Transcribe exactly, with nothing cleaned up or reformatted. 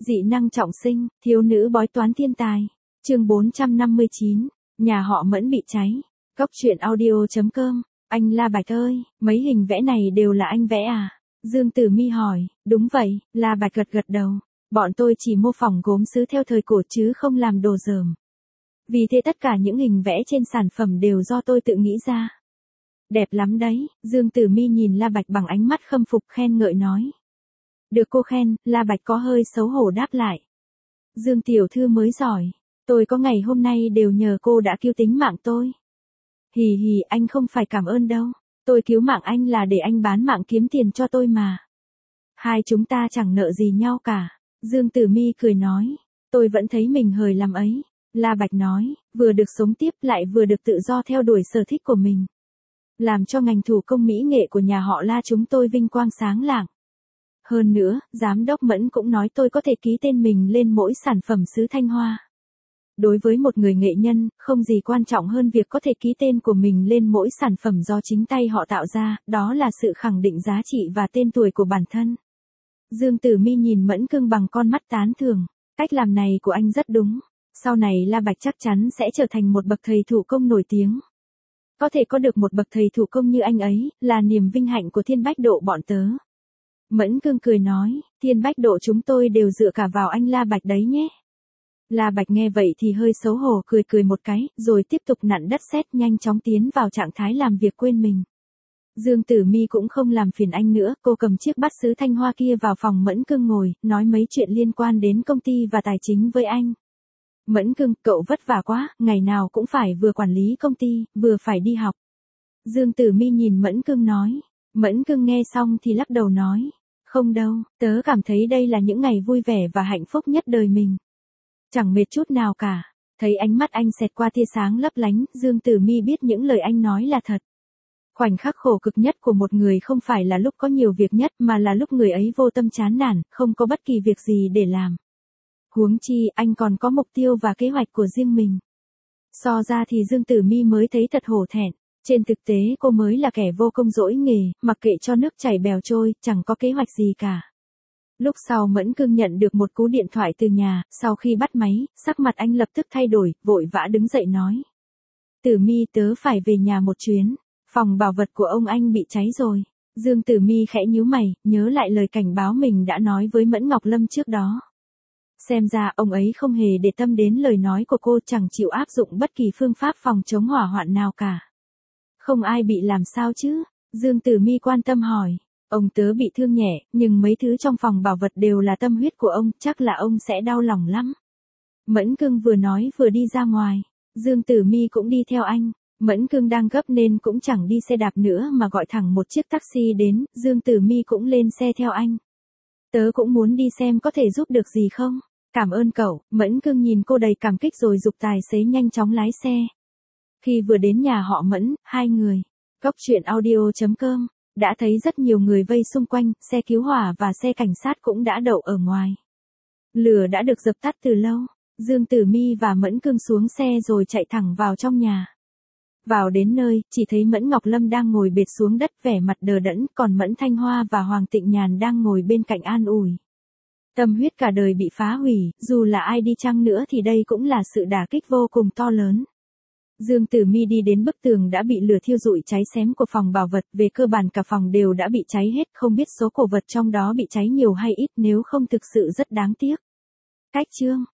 Dị năng trọng sinh, thiếu nữ bói toán thiên tài. Chương bốn trăm năm mươi chín, nhà họ Mẫn bị cháy. Cốc truyện audio chấm com. Anh La Bạch ơi, mấy hình vẽ này đều là anh vẽ à? Dương Tử Mi hỏi. Đúng vậy, La Bạch gật gật đầu. Bọn tôi chỉ mô phỏng gốm sứ theo thời cổ chứ không làm đồ dởm. Vì thế tất cả những hình vẽ trên sản phẩm đều do tôi tự nghĩ ra. Đẹp lắm đấy, Dương Tử Mi nhìn La Bạch bằng ánh mắt khâm phục khen ngợi nói. Được cô khen, La Bạch có hơi xấu hổ đáp lại. Dương tiểu thư mới giỏi, tôi có ngày hôm nay đều nhờ cô đã cứu tính mạng tôi. Hì hì, anh không phải cảm ơn đâu, tôi cứu mạng anh là để anh bán mạng kiếm tiền cho tôi mà. Hai chúng ta chẳng nợ gì nhau cả, Dương Tử Mi cười nói, tôi vẫn thấy mình hời lắm ấy. La Bạch nói, vừa được sống tiếp lại vừa được tự do theo đuổi sở thích của mình. Làm cho ngành thủ công mỹ nghệ của nhà họ La chúng tôi vinh quang sáng lạng. Hơn nữa, giám đốc Mẫn cũng nói tôi có thể ký tên mình lên mỗi sản phẩm sứ Thanh Hoa. Đối với một người nghệ nhân, không gì quan trọng hơn việc có thể ký tên của mình lên mỗi sản phẩm do chính tay họ tạo ra, đó là sự khẳng định giá trị và tên tuổi của bản thân. Dương Tử Mi nhìn Mẫn Cưng bằng con mắt tán thưởng, cách làm này của anh rất đúng. Sau này La Bạch chắc chắn sẽ trở thành một bậc thầy thủ công nổi tiếng. Có thể có được một bậc thầy thủ công như anh ấy, là niềm vinh hạnh của Thiên Bách Độ bọn tớ. Mẫn Cưng cười nói, Thiên Bách Độ chúng tôi đều dựa cả vào anh La Bạch đấy nhé. La Bạch nghe vậy thì hơi xấu hổ cười cười một cái, rồi tiếp tục nặn đất sét nhanh chóng tiến vào trạng thái làm việc quên mình. Dương Tử Mi cũng không làm phiền anh nữa, cô cầm chiếc bát sứ Thanh Hoa kia vào phòng Mẫn Cưng ngồi, nói mấy chuyện liên quan đến công ty và tài chính với anh. Mẫn Cưng, cậu vất vả quá, ngày nào cũng phải vừa quản lý công ty, vừa phải đi học. Dương Tử Mi nhìn Mẫn Cưng nói. Mẫn Cưng nghe xong thì lắc đầu nói. Không đâu, tớ cảm thấy đây là những ngày vui vẻ và hạnh phúc nhất đời mình. Chẳng mệt chút nào cả. Thấy ánh mắt anh xẹt qua tia sáng lấp lánh, Dương Tử Mi biết những lời anh nói là thật. Khoảnh khắc khổ cực nhất của một người không phải là lúc có nhiều việc nhất mà là lúc người ấy vô tâm chán nản, không có bất kỳ việc gì để làm. Huống chi, anh còn có mục tiêu và kế hoạch của riêng mình. So ra thì Dương Tử Mi mới thấy thật hổ thẹn. Trên thực tế cô mới là kẻ vô công dỗi nghề, mặc kệ cho nước chảy bèo trôi, chẳng có kế hoạch gì cả. Lúc sau Mẫn Cưng nhận được một cú điện thoại từ nhà, sau khi bắt máy, sắc mặt anh lập tức thay đổi, vội vã đứng dậy nói. Tử Mi tớ phải về nhà một chuyến, phòng bảo vật của ông anh bị cháy rồi. Dương Tử Mi khẽ nhíu mày, nhớ lại lời cảnh báo mình đã nói với Mẫn Ngọc Lâm trước đó. Xem ra ông ấy không hề để tâm đến lời nói của cô, chẳng chịu áp dụng bất kỳ phương pháp phòng chống hỏa hoạn nào cả. Không ai bị làm sao chứ? Dương Tử Mi quan tâm hỏi. Ông tớ bị thương nhẹ, nhưng mấy thứ trong phòng bảo vật đều là tâm huyết của ông, chắc là ông sẽ đau lòng lắm. Mẫn Cưng vừa nói vừa đi ra ngoài. Dương Tử Mi cũng đi theo anh. Mẫn Cưng đang gấp nên cũng chẳng đi xe đạp nữa mà gọi thẳng một chiếc taxi đến, Dương Tử Mi cũng lên xe theo anh. Tớ cũng muốn đi xem có thể giúp được gì không? Cảm ơn cậu. Mẫn Cưng nhìn cô đầy cảm kích rồi giục tài xế nhanh chóng lái xe. Khi vừa đến nhà họ Mẫn, hai người, Cốc truyện audio chấm com, đã thấy rất nhiều người vây xung quanh, xe cứu hỏa và xe cảnh sát cũng đã đậu ở ngoài. Lửa đã được dập tắt từ lâu, Dương Tử Mi và Mẫn Cưng xuống xe rồi chạy thẳng vào trong nhà. Vào đến nơi, chỉ thấy Mẫn Ngọc Lâm đang ngồi bệt xuống đất vẻ mặt đờ đẫn, còn Mẫn Thanh Hoa và Hoàng Tịnh Nhàn đang ngồi bên cạnh an ủi. Tâm huyết cả đời bị phá hủy, dù là ai đi chăng nữa thì đây cũng là sự đả kích vô cùng to lớn. Dương Tử Mi đi đến bức tường đã bị lửa thiêu rụi cháy xém của phòng bảo vật, về cơ bản cả phòng đều đã bị cháy hết, không biết số cổ vật trong đó bị cháy nhiều hay ít, nếu không thực sự rất đáng tiếc. Cách chương